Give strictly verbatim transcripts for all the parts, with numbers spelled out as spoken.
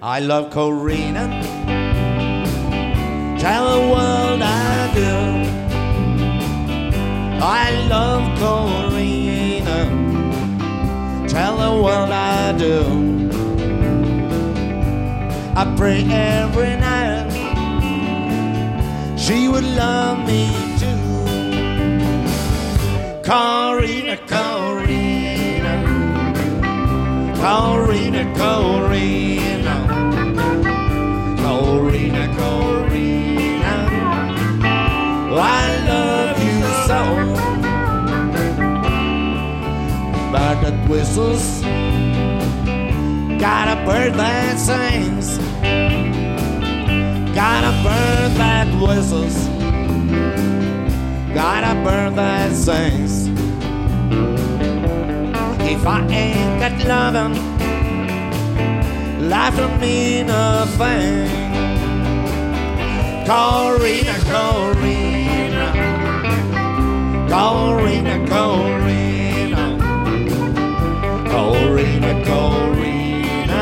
I love Corina. Tell the world I do. I love Corina. Tell the world I do. I pray every night she would love me too. Corina, Corina, Corina, Corina, Corina, Corina, I love you so. Bird that whistles, got a bird that sings, got a bird that whistles, got a bird that sings. If I ain't got loving, life don't mean a thing. Corina, Corina, Corina, Corina, Corina, Corina,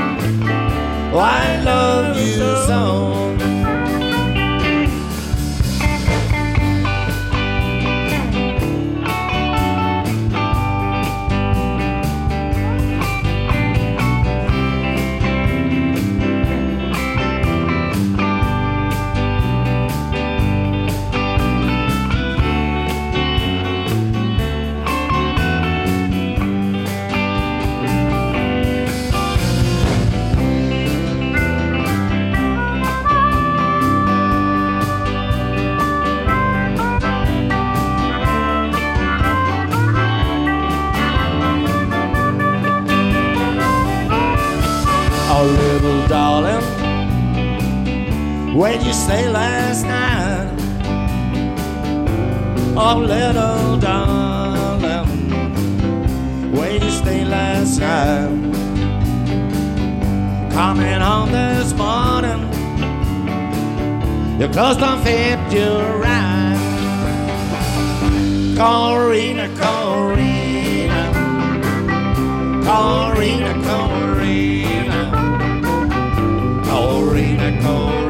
I love you so. Oh, little darling, where'd you stay last night? Oh, little darling, where'd you stay last night? Coming home this morning, your clothes don't fit you right. Corina, Corina, Corina, Corina, Corina, Corina.